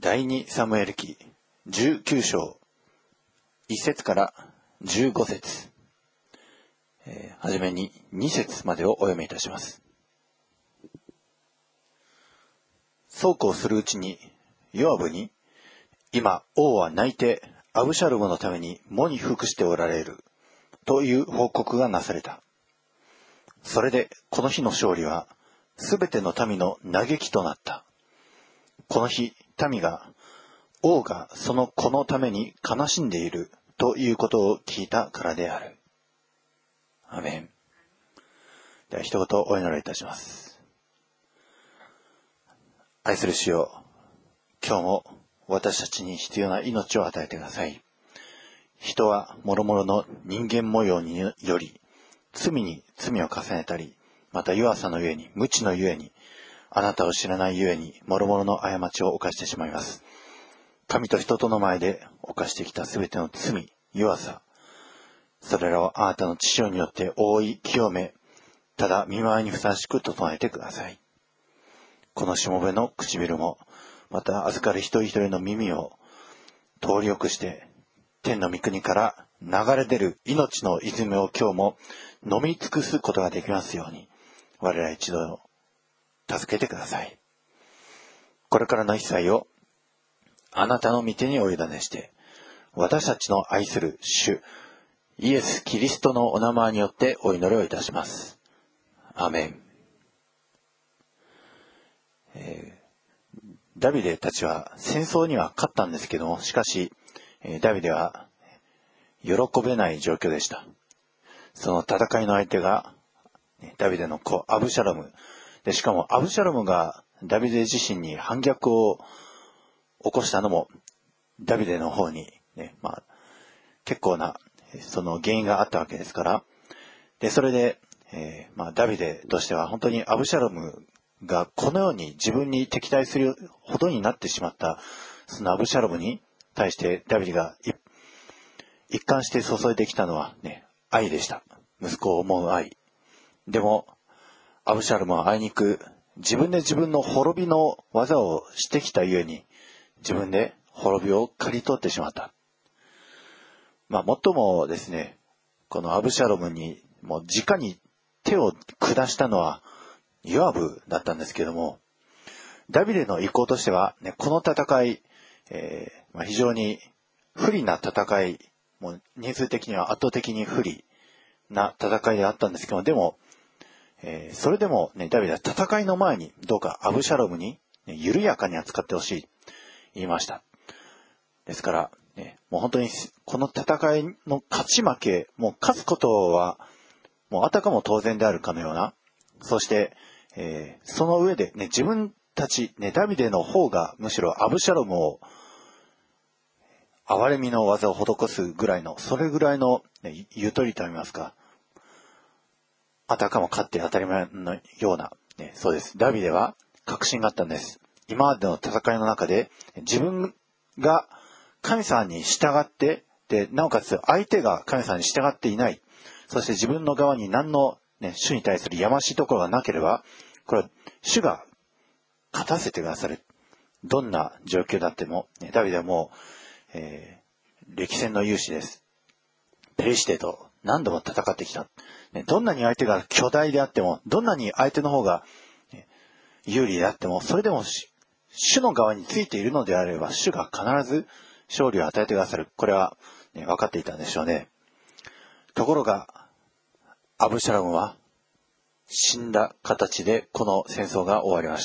第二サムエル記19章1節から15節、はじめに2節までをお読みいたします。そうこうするうちにヨアブに、今王は泣いてアブシャロムのために喪に服しておられるという報告がなされた。それでこの日の勝利はすべての民の嘆きとなった。この日民が王がその子のために悲しんでいるということを聞いたからである。アメン。では一言お祈りいたします。愛する主よ、今日も私たちに必要な命を与えてください。人は諸々の人間模様により罪に罪を重ねたり、また弱さのゆえに、無知のゆえに、あなたを知らないゆえに諸々の過ちを犯してしまいます。神と人との前で犯してきたすべての罪、弱さ、それらをあなたの知性によって覆い清め、ただ御前にふさわしく整えてください。このしもべの唇も、また預かる一人一人の耳を通りよくして、天の御国から流れ出る命の泉を今日も飲み尽くすことができますように、我ら一度助けてください。これからの一切をあなたの御手にお委ねして、私たちの愛する主イエス・キリストのお名前によってお祈りをいたします。アーメン。ダビデたちは戦争には勝ったんですけども、しかしダビデは喜べない状況でした。その戦いの相手がダビデの子アブシャロムで、しかもアブシャロムがダビデ自身に反逆を起こしたのもダビデの方に、結構なその原因があったわけですから、でそれで、ダビデとしては本当にアブシャロムがこのように自分に敵対するほどになってしまった、そのアブシャロムに対してダビデが一貫して注いできたのは愛でした。息子を思う愛。でもアブシャロムはあいにく自分で自分の滅びの技をしてきたゆえに、自分で滅びを刈り取ってしまった。もっともですね、このアブシャロムにもう直に手を下したのはヨアブだったんですけども、ダビデの意向としては、この戦い、非常に不利な戦い、もう人数的には圧倒的に不利な戦いであったんですけど、でも、それでも、ダビデは戦いの前にどうかアブシャロムに、緩やかに扱ってほしい言いました。ですから、もう本当にこの戦いの勝ち負け、もう勝つことはもうあたかも当然であるかのような、そして、その上で、自分たち、ダビデの方がむしろアブシャロムを憐れみの技を施すぐらいの、それぐらいの、ゆとりといいますか、あたかも勝って当たり前のような、そうです。ダビデは確信があったんです。今までの戦いの中で自分が神様に従って、でなおかつ相手が神様に従っていない、そして自分の側に何の、主に対するやましいところがなければ、これは主が勝たせてくださる。どんな状況だっても、ダビデはもう、歴戦の勇士です。ペリシテと何度も戦ってきた。どんなに相手が巨大であっても、どんなに相手の方が有利であっても、それでも主の側についているのであれば、主が必ず勝利を与えてくださる。これは、分かっていたんでしょうね。ところが、アブシャロムは死んだ形でこの戦争が終わりました。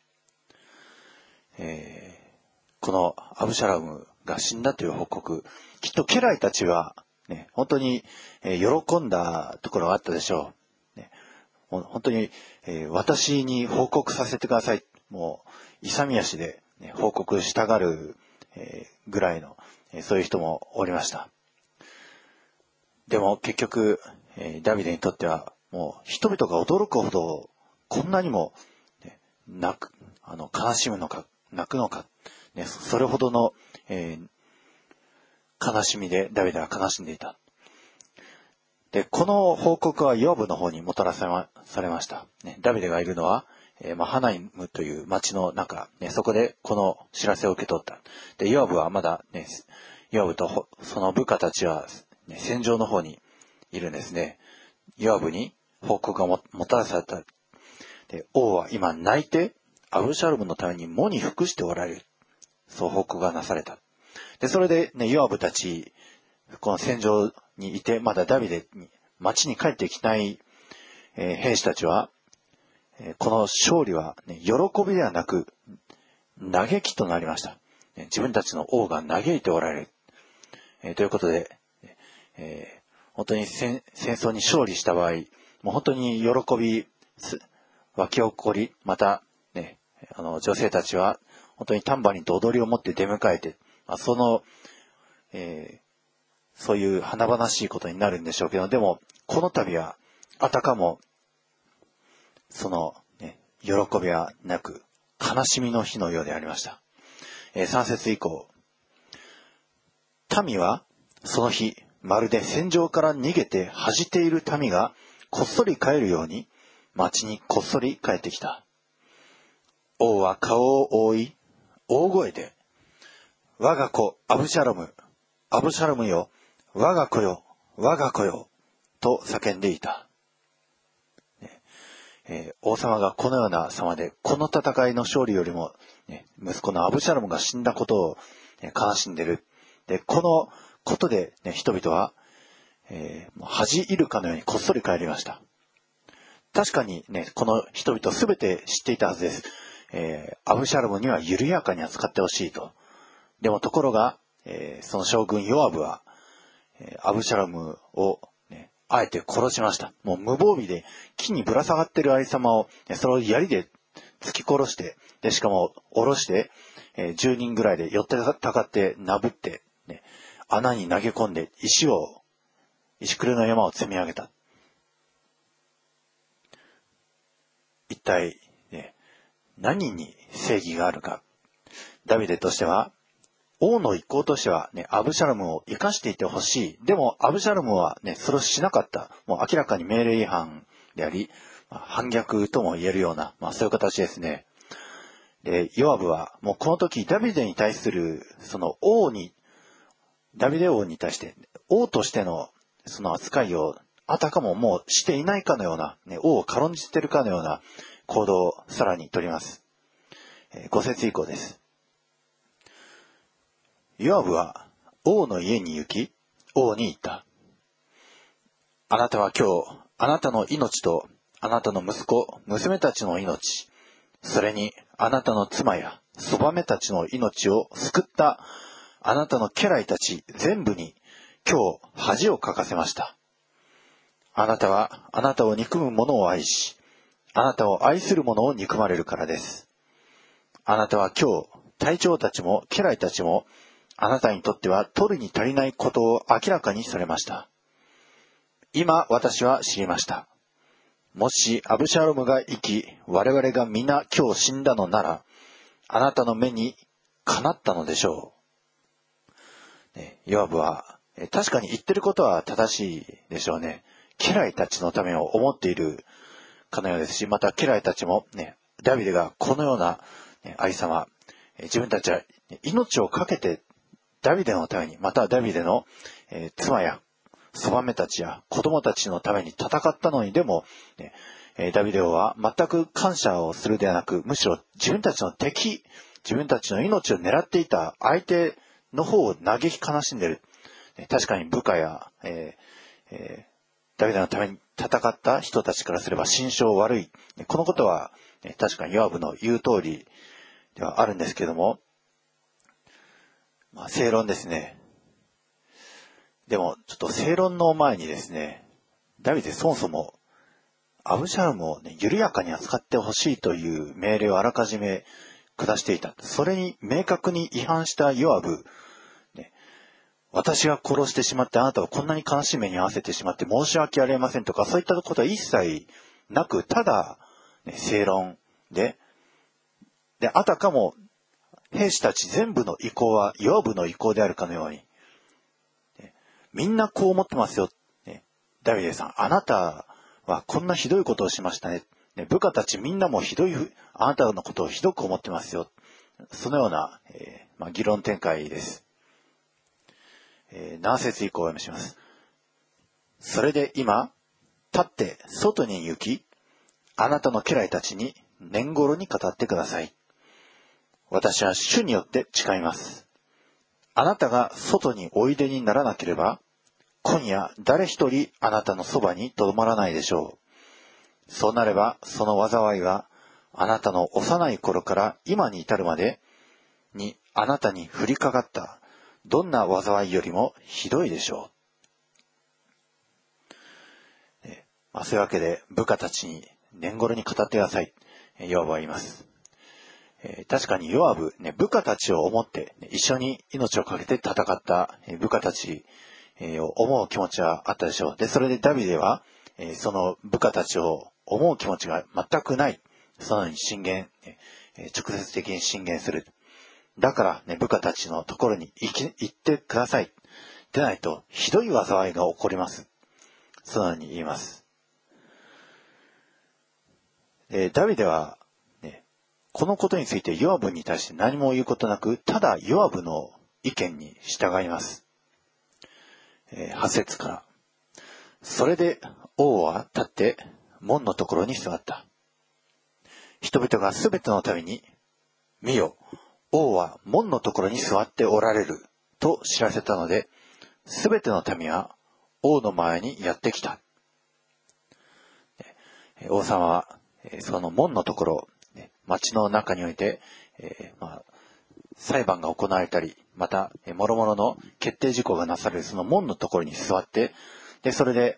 このアブシャロムが死んだという報告、きっと家来たちは、本当に喜んだところがあったでしょう。本当に、私に報告させてください。もう勇み足で、報告したがる、ぐらいの、そういう人もおりました。でも結局、ダビデにとってはもう人々が驚くほどこんなにも、悲しむのか泣くのか、それほどの、悲しみでダビデは悲しんでいた。で、この報告はヨブの方にもたらされました。ダビデがいるのはマハナイムという町の中、そこでこの知らせを受け取った。で、ヨアブはまだヨアブとその部下たちは、戦場の方にいるんですね。ヨアブに報告がもたらされた。で、王は今泣いてアブシャロムのために喪に服しておられる。そう報告がなされた。で、それでヨアブたち、この戦場にいて、まだダビデに町に帰ってきない、兵士たちは、この勝利は、喜びではなく嘆きとなりました。自分たちの王が嘆いておられる。ということで、本当に戦争に勝利した場合、もう本当に喜び湧き起こり、また、女性たちは本当にタンバリンと踊りを持って出迎えて、そういう華々しいことになるんでしょうけど、でもこの度はあたかもその、喜びはなく悲しみの日のようでありました。3節以降、民はその日まるで戦場から逃げて恥じている民がこっそり帰るように町にこっそり帰ってきた。王は顔を覆い大声で、我が子アブシャロム、アブシャロムよ、我が子よ、我が子よと叫んでいた。王様がこのような様で、この戦いの勝利よりも、息子のアブシャロムが死んだことを、悲しんでいる。で、このことで、人々は、恥じ入るかのようにこっそり帰りました。確かにこの人々すべて知っていたはずです。アブシャロムには緩やかに扱ってほしいと。でもところが、その将軍ヨアブは、アブシャロムを、あえて殺しました。もう無防備で木にぶら下がっているありさまを、それを槍で突き殺して、でしかも下ろして、10人ぐらいで寄ってたかってなぶって、穴に投げ込んで石くれの山を積み上げた。一体、何に正義があるか。ダビデとしては、王の意向としてはアブシャロムを生かしていてほしい。でもアブシャロムはそれをしなかった。もう明らかに命令違反であり、反逆とも言えるような、そういう形ですね。で、ヨアブはもうこの時ダビデに対するそのダビデ王に対して王としてのその扱いをあたかももうしていないかのような、王を軽んじているかのような行動をさらに取ります。5節以降です。ヨアブは王の家に行き、王に言った。あなたは今日、あなたの命と、あなたの息子、娘たちの命、それにあなたの妻やそばめたちの命を救ったあなたの家来たち全部に今日恥をかかせました。あなたはあなたを憎む者を愛し、あなたを愛する者を憎まれるからです。あなたは今日、隊長たちも家来たちも、あなたにとっては取るに足りないことを明らかにされました。今私は知りました。もしアブシャロムが生き、我々が皆今日死んだのなら、あなたの目にかなったのでしょう。ヨアブは確かに言ってることは正しいでしょうね。家来たちのためを思っているかのようですし、また家来たちもダビデがこのようなありさま、自分たちは命を懸けてダビデのために、またダビデの、妻やそばめたちや子供たちのために戦ったのに、でも、ダビデ王は全く感謝をするではなく、むしろ自分たちの敵、自分たちの命を狙っていた相手の方を嘆き悲しんでいる。確かに部下や、ダビデのために戦った人たちからすれば心象悪い。このことは、確かにヨアブの言う通りではあるんですけども、正論ですね。でもちょっと正論の前にですね、ダビデそもそもアブシャロムを緩やかに扱ってほしいという命令をあらかじめ下していた。それに明確に違反したヨアブ、私が殺してしまってあなたをこんなに悲しい目に遭わせてしまって申し訳ありませんとか、そういったことは一切なく、ただ、正論で、あたかも兵士たち全部の意向はヨアブの意向であるかのように、みんなこう思ってますよ。ダビデさん、あなたはこんなひどいことをしましたね。 部下たちみんなもあなたのことをひどく思ってますよ。そのような、議論展開です。7節以降をお読みします。それで今、立って外に行き、あなたの家来たちに年頃に語ってください。私は主によって誓います。あなたが外においでにならなければ、今夜誰一人あなたのそばにとどまらないでしょう。そうなれば、その災いは、あなたの幼い頃から今に至るまでにあなたに降りかかったどんな災いよりもひどいでしょう。そういうわけで部下たちに年頃に語ってください。ヨアブは言います。確かにヨアブ、部下たちを思って、一緒に命を懸けて戦った部下たちを思う気持ちはあったでしょう。で、それでダビデは、その部下たちを思う気持ちが全くない。そのように直接的に進言する。だから、部下たちのところに行ってください。でないと、ひどい災いが起こります。そのように言います。ダビデは、このことについてヨアブに対して何も言うことなく、ただヨアブの意見に従います。8節から。それで王は立って門のところに座った。人々がすべての民に、見よ、王は門のところに座っておられると知らせたので、すべての民は王の前にやってきた。王様はその門のところ、町の中において、裁判が行われたり、また、諸々の決定事項がなされるその門のところに座って、で、それで、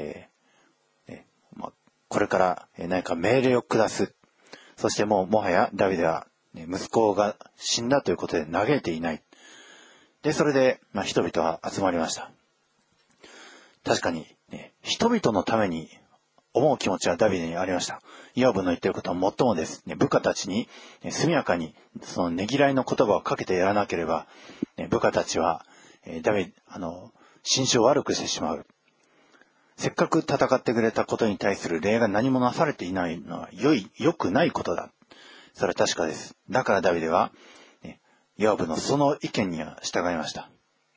これから何か命令を下す。そしてもはやダビデは、息子が死んだということで嘆いていない。で、それで、人々は集まりました。確かに、人々のために思う気持ちはダビデにありました。ヨアブの言っていることはもっともです。部下たちに速やかにそのねぎらいの言葉をかけてやらなければ、部下たちは心象を悪くしてしまう。せっかく戦ってくれたことに対する礼が何もなされていないのは良くないことだ。それは確かです。だからダビデは、ヨアブのその意見には従いました。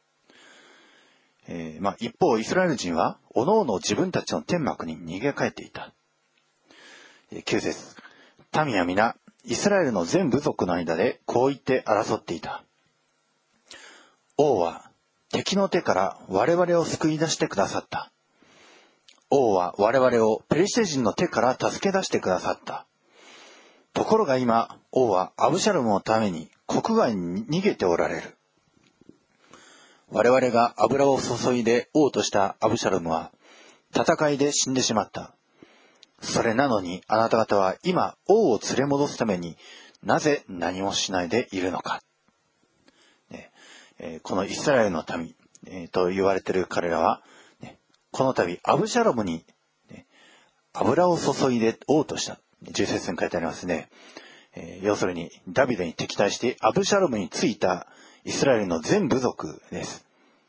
一方、イスラエル人は、おのおの自分たちの天幕に逃げ帰っていた。9節。民は皆、イスラエルの全部族の間でこう言って争っていた。王は敵の手から我々を救い出してくださった。王は我々をペリシテ人の手から助け出してくださった。ところが今、王はアブシャロムのために国外に逃げておられる。我々が油を注いで王としたアブシャロムは戦いで死んでしまった。それなのにあなた方は今王を連れ戻すためになぜ何もしないでいるのか。このイスラエルの民、と言われている彼らは、この度アブシャロムに、油を注いで王とした。10節に書いてありますね。要するにダビデに敵対してアブシャロムについたイスラエルの全部族です。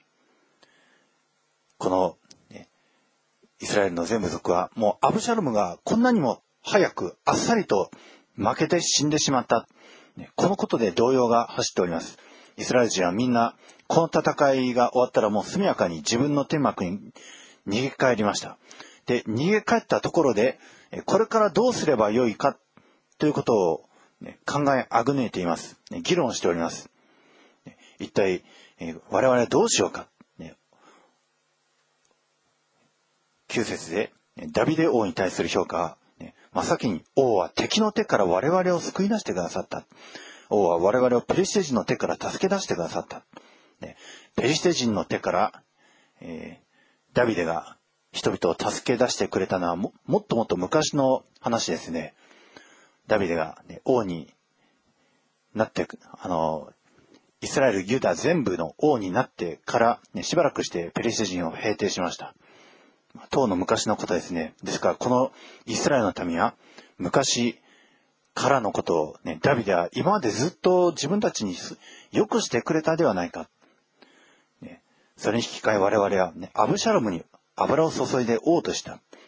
この、イスラエルの全部族はもうアブシャロムがこんなにも早くあっさりと負けて死んでしまった。このことで動揺が走っております。イスラエル人はみんなこの戦いが終わったらもう速やかに自分の天幕に逃げ帰りました。で、逃げ帰ったところでこれからどうすればよいかということを考えあぐねいています。議論しております。一体、我々はどうしようか。9節でダビデ王に対する評価は、真っ先に王は敵の手から我々を救い出してくださった。王は我々をペリシテ人の手から助け出してくださった。ペリシテ人の手から、ダビデが人々を助け出してくれたのはもっともっと昔の話ですね。ダビデが、王になって、イスラエル、ユダ全部の王になってから、しばらくしてペリシテ人を平定しました。当の昔のことですね。ですからこのイスラエルの民は昔からのことを、ダビデは今までずっと自分たちによくしてくれたではないか。それに引き換え我々は、アブシャロムに油を注いで王とした。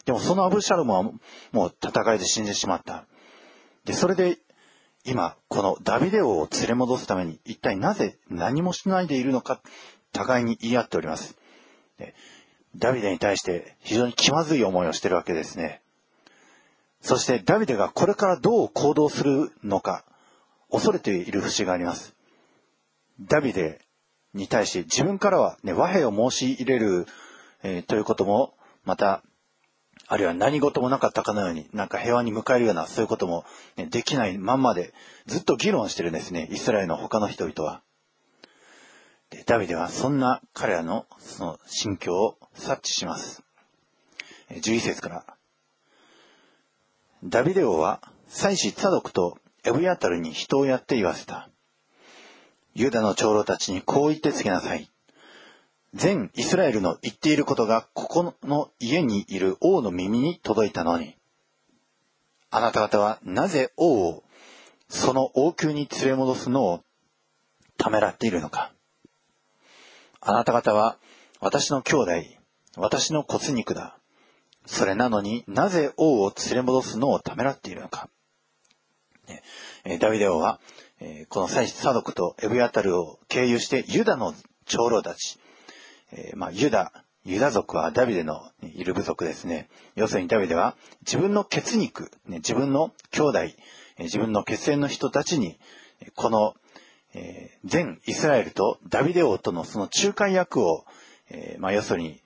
でもそのアブシャロムはもう戦いで死んでしまった。で、それで今、このダビデ王を連れ戻すために一体なぜ何もしないでいるのか、互いに言い合っております。で、ダビデに対して非常に気まずい思いをしているわけですね。そしてダビデがこれからどう行動するのか、恐れている節があります。ダビデに対し自分からは、和平を申し入れる、ということも、また、あるいは何事もなかったかのように、なんか平和に迎えるような、そういうことも、できないまんまで、ずっと議論してるんですね、イスラエルの他の人々は。で、ダビデはそんな彼らのその心境を察知します。11節から。ダビデ王は、祭司ツァドクとエブヤタルに人をやって言わせた。ユダの長老たちにこう言って告げなさい。全イスラエルの言っていることがここの家にいる王の耳に届いたのに、あなた方はなぜ王をその王宮に連れ戻すのをためらっているのか。あなた方は私の兄弟、私の骨肉だ。それなのになぜ王を連れ戻すのをためらっているのか。ダビデ王は、この祭司サドクとエブヤタルを経由してユダの長老たち、ユダ族はダビデのいる部族ですね。要するにダビデは自分の血肉、自分の兄弟、自分の血縁の人たちに、この、全イスラエルとダビデ王とのその仲介役を、要するに、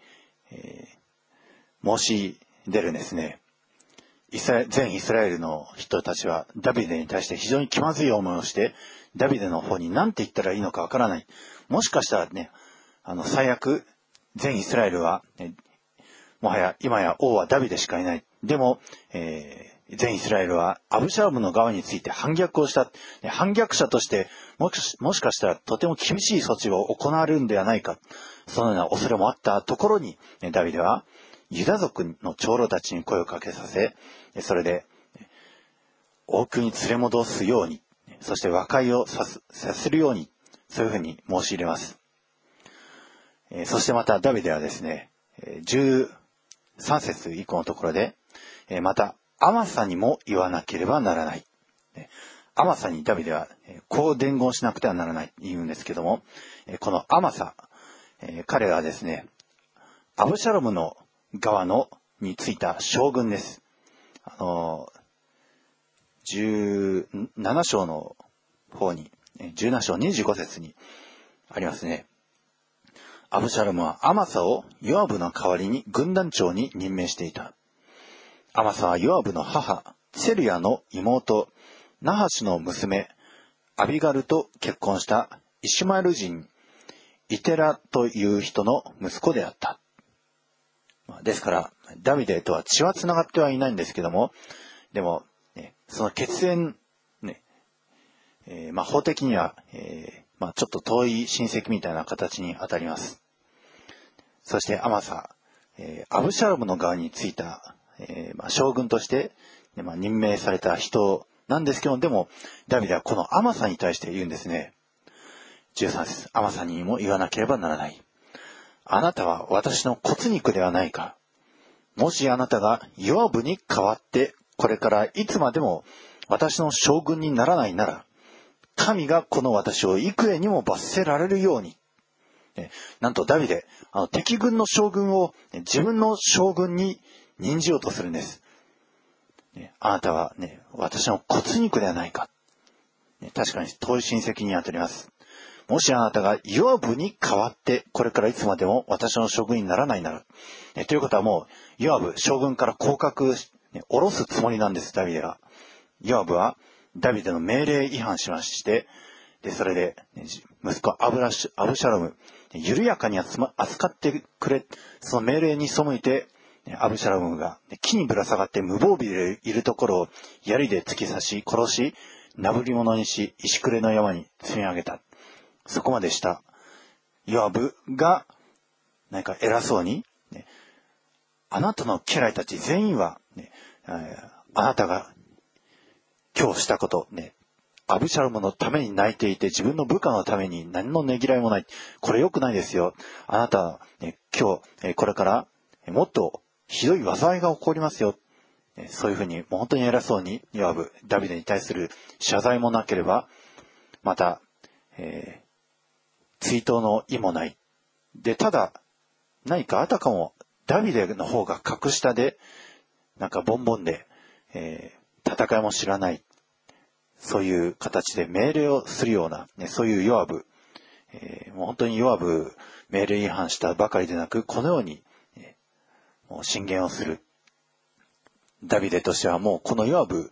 申し出るんですね。全イスラエルの人たちはダビデに対して非常に気まずい思いをして、ダビデの方に何て言ったらいいのかわからない。もしかしたらね、最悪、全イスラエルは、もはや今や王はダビデしかいない。でも、全イスラエルはアブシャロムの側について反逆をした。反逆者としてもしかしたらとても厳しい措置を行われるんではないか。そのような恐れもあったところに、ダビデはユダ族の長老たちに声をかけさせ、それで王宮に連れ戻すように、そして和解をさせるように、そういうふうに申し入れます。そしてまたダビデはですね、13節以降のところで、またアマサにも言わなければならない。アマサにダビデはこう伝言しなくてはならないと言うんですけども、このアマサ、彼はですね、アブシャロムの側についた将軍です。17章の方に、17章25節にありますね。アブシャロムはアマサをヨアブの代わりに軍団長に任命していた。アマサはヨアブの母、セルヤの妹、ナハシの娘、アビガルと結婚したイシュマエル人、イテラという人の息子であった。ですから、ダビデとは血は繋がってはいないんですけども、でも、その血縁、法的には、ちょっと遠い親戚みたいな形に当たります。そしてアマサ、アブシャロムの側についた、将軍として、任命された人なんですけど、でもダビデはこのアマサに対して言うんですね。13節、アマサにも言わなければならない。あなたは私の骨肉ではないか。もしあなたがヨアブに代わってこれからいつまでも私の将軍にならないなら、神がこの私を幾重にも罰せられるように。なんとダビデ、敵軍の将軍を自分の将軍に任じようとするんです。あなたはね、私の骨肉ではないか。確かに遠い親戚にあたります。もしあなたがヨアブに代わってこれからいつまでも私の将軍にならないなら、ということはもうヨアブ将軍から降格下ろすつもりなんです、ダビデが。ヨアブはダビデの命令違反しまして、それで息子アブシャロム、緩やかに扱ってくれ、その命令に背いて、アブシャロムが木にぶら下がって無防備でいるところを槍で突き刺し殺し、なぶり物にし石暮れの山に積み上げた。そこまでしたヨアブが何か偉そうに、あなたの家来たち全員は、あなたが今日したこと、アブシャロムのために泣いていて自分の部下のために何のねぎらいもない。これ良くないですよ。あなた、今日、これからもっとひどい災いが起こりますよ。そういうふうに、もう本当に偉そうに、ダビデに対する謝罪もなければ、また、追悼の意もない。で、ただ、何かあたかも、ダビデの方が格下で、なんかボンボンで、戦いも知らない。そういう形で命令をするような、そういうヨアブ、もう本当にヨアブ命令違反したばかりでなく、このように、もう進言をする。ダビデとしてはもうこのヨアブ、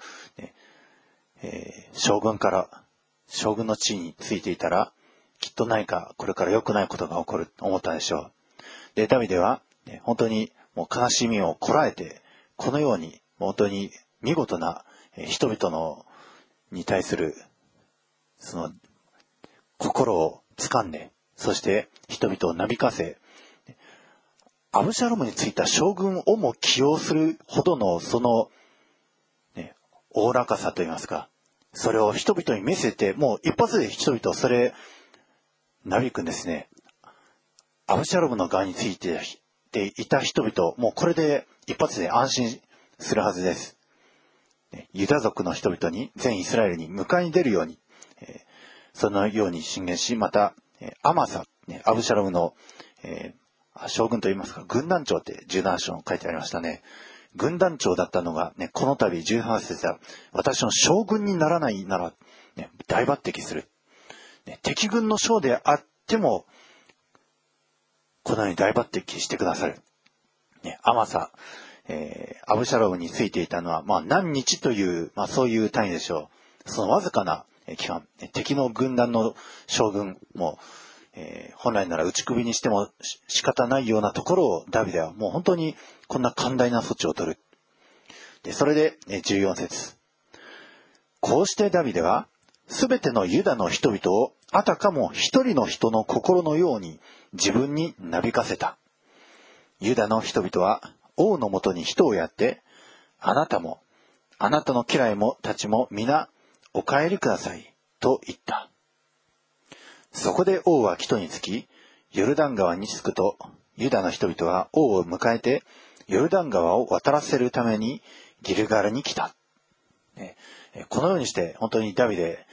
将軍の地位についていたら、きっと何かこれから良くないことが起こると思ったでしょう。で、ダビデは、本当にもう悲しみをこらえて、このように本当に見事な人々に対するその心を掴んで、そして人々をなびかせ、アブシャロムについた将軍をも起用するほどのその、おおらかさといいますか、それを人々に見せて、もう一発で人々それなびくんですね。アブシャロムの側についていた人々、もうこれで一発で安心するはずです。ユダ族の人々に、全イスラエルに迎えに出るように、そのように進言し、また、アマサ、アブシャロムの、将軍といいますか、軍団長って17章に書いてありましたね。軍団長だったのが、この度18節では、私の将軍にならないなら、大抜擢する。敵軍の将であっても、このように大抜擢してくださる。アマサ、アブシャロムについていたのは、何日という、そういう単位でしょう。そのわずかな期間、敵の軍団の将軍も、本来なら打ち首にしても仕方ないようなところをダビデはもう本当にこんな寛大な措置を取る。で、それで14節。こうしてダビデはすべてのユダの人々をあたかも一人の人の心のように自分になびかせた。ユダの人々は王のもとに人をやって、あなたもあなたの家来もたちも皆お帰りくださいと言った。そこで王は帰途につき、ヨルダン川に着くと、ユダの人々は王を迎えて、ヨルダン川を渡らせるためにギルガルに来た。このようにして、本当にダビデ、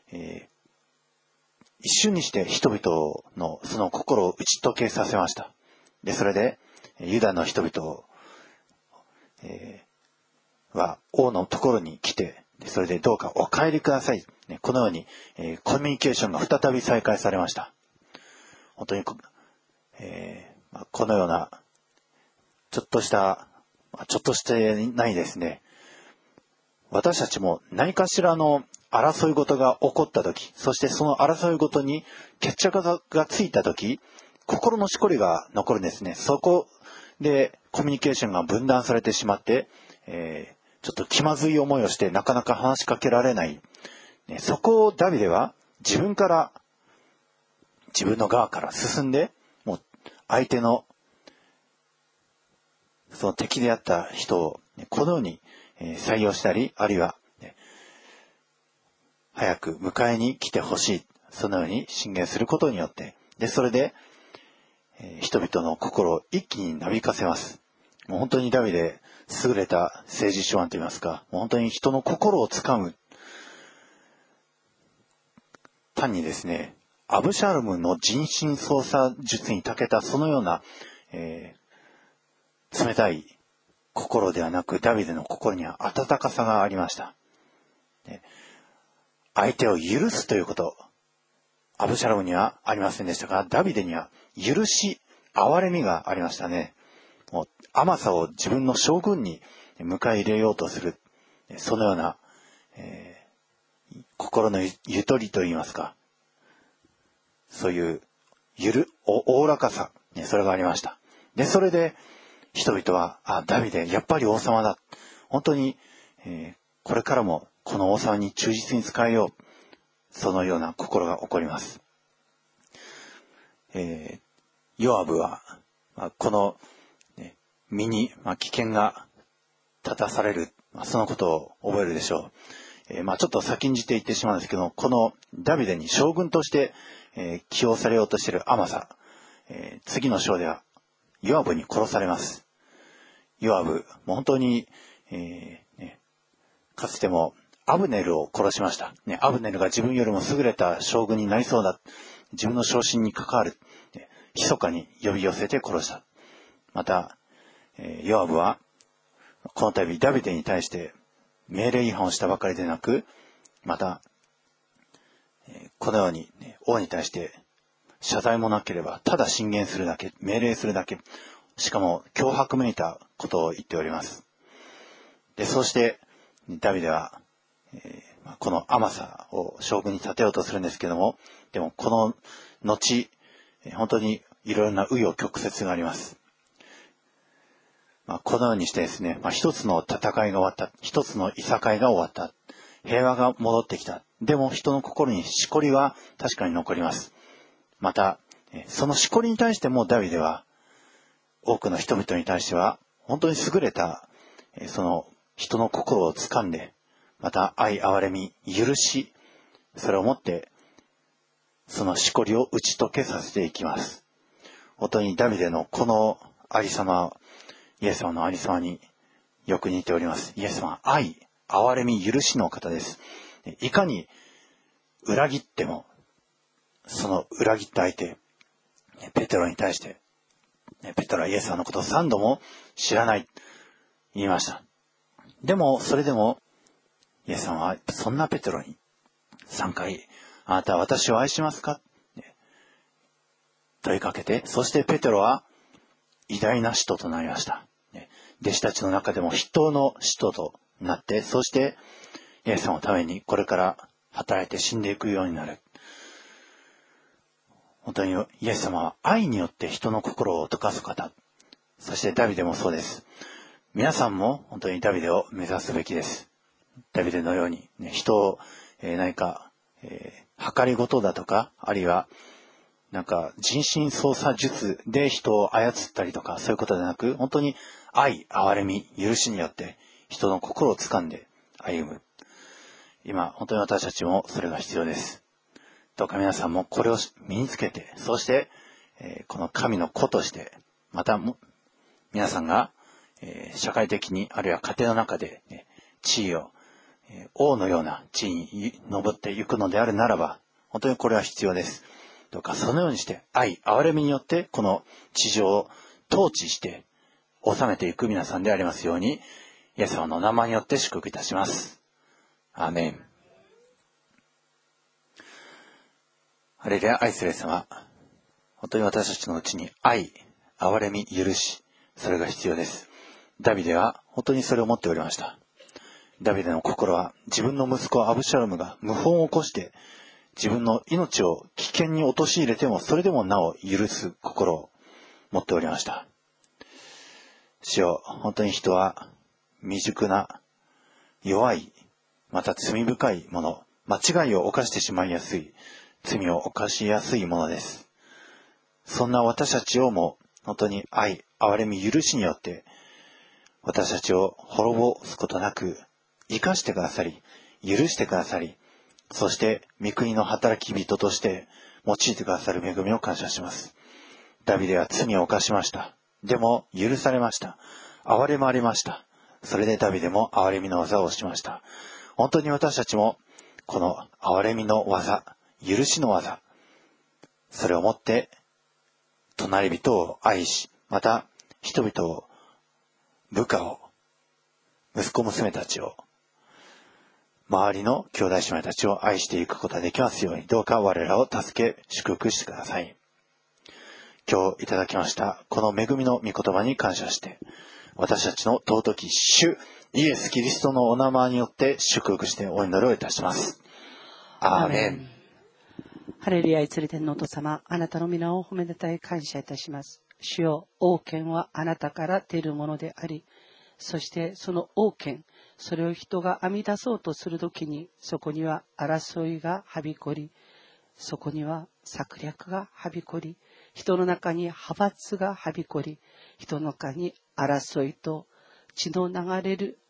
一瞬にして人々のその心を打ち解けさせました。で、それで、ユダの人々は王のところに来て、それでどうかお帰りください。このように、コミュニケーションが再び再開されました。本当にこのような、ちょっとしてないですね。私たちも何かしらの争い事が起こったとき、そしてその争い事に決着がついたとき、心のしこりが残るんですね。そこでコミュニケーションが分断されてしまって、ちょっと気まずい思いをしてなかなか話しかけられない。そこをダビデは自分の側から進んで、もう相手のその敵であった人をこのように採用したり、あるいは早く迎えに来てほしい。そのように進言することによって、で、それで人々の心を一気になびかせます。もう本当にダビデ、優れた政治手腕といいますか、もう本当に人の心をつかむ。単にですね、アブシャロムの人心操作術に長けたそのような、冷たい心ではなく、ダビデの心には温かさがありました。相手を許すということ、アブシャロムにはありませんでしたが、ダビデには許し、憐れみがありましたね。もう甘さを自分の将軍に迎え入れようとする、そのような、心のゆとりといいますか、そういうおおらかさ、それがありました。で、それで人々は、ダビデやっぱり王様だ、本当に、これからもこの王様に忠実に仕えよう、そのような心が起こります。ヨアブは、この、身に、危険が立たされる、そのことを覚えるでしょう。ちょっと先んじて言ってしまうんですけど、このダビデに将軍として、起用されようとしているアマサ、次の章ではヨアブに殺されます。 ヨアブ、もう本当に、かつてもアブネルを殺しました。アブネルが自分よりも優れた将軍になりそうだ。自分の昇進に関わる。密かに呼び寄せて殺した。また、ヨアブは、この度ダビデに対して命令違反をしたばかりでなく、また、このように、王に対して謝罪もなければ、ただ進言するだけ、命令するだけ、しかも脅迫めいたことを言っております。で、そうして、ダビデは、このアマサを将軍に立てようとするんですけども、でもこの後、本当にいろいろな紆余曲折があります。このようにしてですね、一つの戦いが終わった。一つのいさかいが終わった。平和が戻ってきた。でも人の心にしこりは確かに残ります。また、そのしこりに対してもダビデは、多くの人々に対しては、本当に優れた、その人の心を掴んで、また愛、憐れみ、許し、それをもって、そのしこりを打ち解けさせていきます。本当にダビデのこのありさま、イエス様のありさまによく似ております。イエス様は愛、憐れみ、許しの方です。いかに裏切っても、その裏切った相手、ペテロに対して、ペテロはイエス様のことを3度も知らない、言いました。でも、それでも、イエス様はそんなペテロに3回、あなたは私を愛しますか？問いかけて、そしてペテロは偉大な使徒となりました。弟子たちの中でも筆頭の使徒となって、そしてイエス様のためにこれから働いて死んでいくようになる。本当にイエス様は愛によって人の心を溶かす方。そしてダビデもそうです。皆さんも本当にダビデを目指すべきです。ダビデのように、人を、何か、計りごとだとか、あるいは人心操作術で人を操ったりとか、そういうことではなく、本当に愛、憐れみ、許しによって人の心を掴んで歩む。今、本当に私たちもそれが必要です。どうか皆さんもこれを身につけて、そして、この神の子として、また皆さんが、社会的に、あるいは家庭の中で、地位を、王のような地位に上っていくのであるならば、本当にこれは必要です。どうかそのようにして愛、憐れみによってこの地上を統治して治めていく皆さんでありますように、イエス様の名前によって祝福いたします。アーメン。ハレルヤ、愛するイエス様。本当に私たちのうちに愛、憐れみ、許し、それが必要です。ダビデは本当にそれを持っておりました。ダビデの心は自分の息子アブシャロムが謀反を起こして自分の命を危険に陥れてもそれでもなお許す心を持っておりました。主よ、本当に人は未熟な、弱い、また罪深いもの、間違いを犯してしまいやすい、罪を犯しやすいものです。そんな私たちをも本当に愛、憐れみ、許しによって私たちを滅ぼすことなく生かしてくださり、許してくださり、そして御国の働き人として用いてくださる恵みを感謝します。ダビデは罪を犯しました。でも許されました。憐れまれました。それでダビデも憐れみの技をしました。本当に私たちもこの憐れみの技、許しの技、それをもって隣人を愛し、また人々を、部下を、息子娘たちを、周りの兄弟姉妹たちを愛していくことができますように、どうか我らを助け、祝福してください。今日いただきましたこの恵みの御言葉に感謝して、私たちの尊き主イエス・キリストのお名前によって祝福してお祈りをいたします。アーメン。 ハレルヤ、愛する天のお父様、あなたの皆を褒めたたえ感謝いたします。主よ、王権はあなたから出るものであり、そしてその王権、それを人が編み出そうとするときに、そこには争いがはびこり、そこには策略がはびこり、人の中に派閥がはびこり、人の中に争いと血の流れる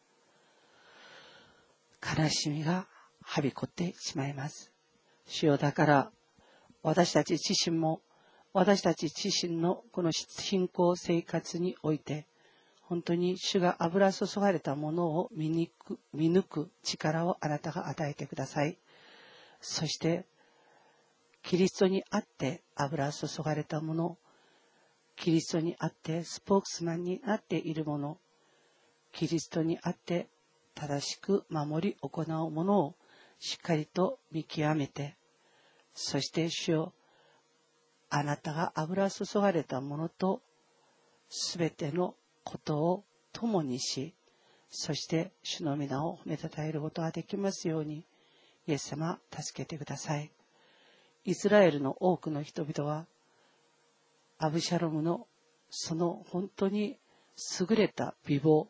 悲しみがはびこってしまいます。主よ、だから私たち自身のこの信仰生活において、 本当に主が油注がれたものを見抜く力をあなたが与えてください。そしてキリストにあって油注がれたもの、キリストにあってスポークスマンになっているもの、キリストにあって正しく守り行うものをしっかりと見極めて、そして主よ、あなたが油注がれたものとすべてのことを共にし、そして主の皆を褒めたたえることができますように、イエス様助けてください。イスラエルの多くの人々はアブシャロムのその本当に優れた美貌、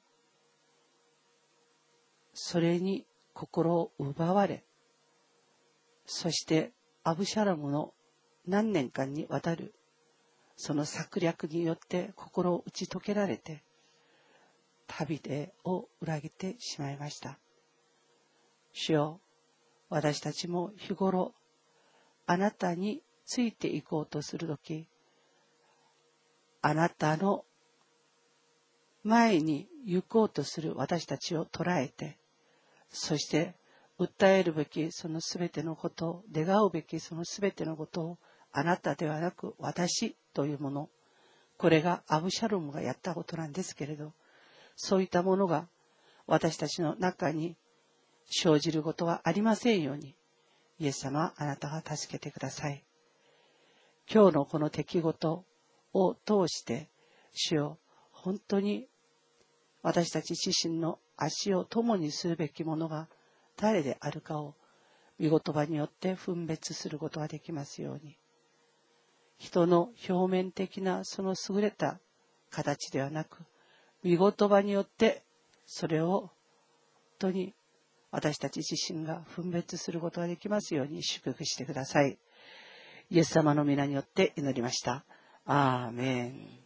それに心を奪われ、そしてアブシャロムの何年間にわたるその策略によって心を打ち解けられて、旅を裏切ってしまいました。主よ、私たちも日頃あなたについていこうとするとき、あなたの前に行こうとする私たちを捉えて、そして訴えるべきそのすべてのことを、願うべきそのすべてのことを、あなたではなく私というもの、これがアブシャロムがやったことなんですけれど、そういったものが私たちの中に生じることはありませんように、イエス様、あなたが助けてください。今日のこの出来事を通して、主よ、本当に私たち自身の足を共にするべきものが誰であるかを御言葉によって分別することができますように、人の表面的なその優れた形ではなく、御言葉によってそれを本当に私たち自身が分別することができますように祝福してください。イエス様の皆によって祈りました。アーメン。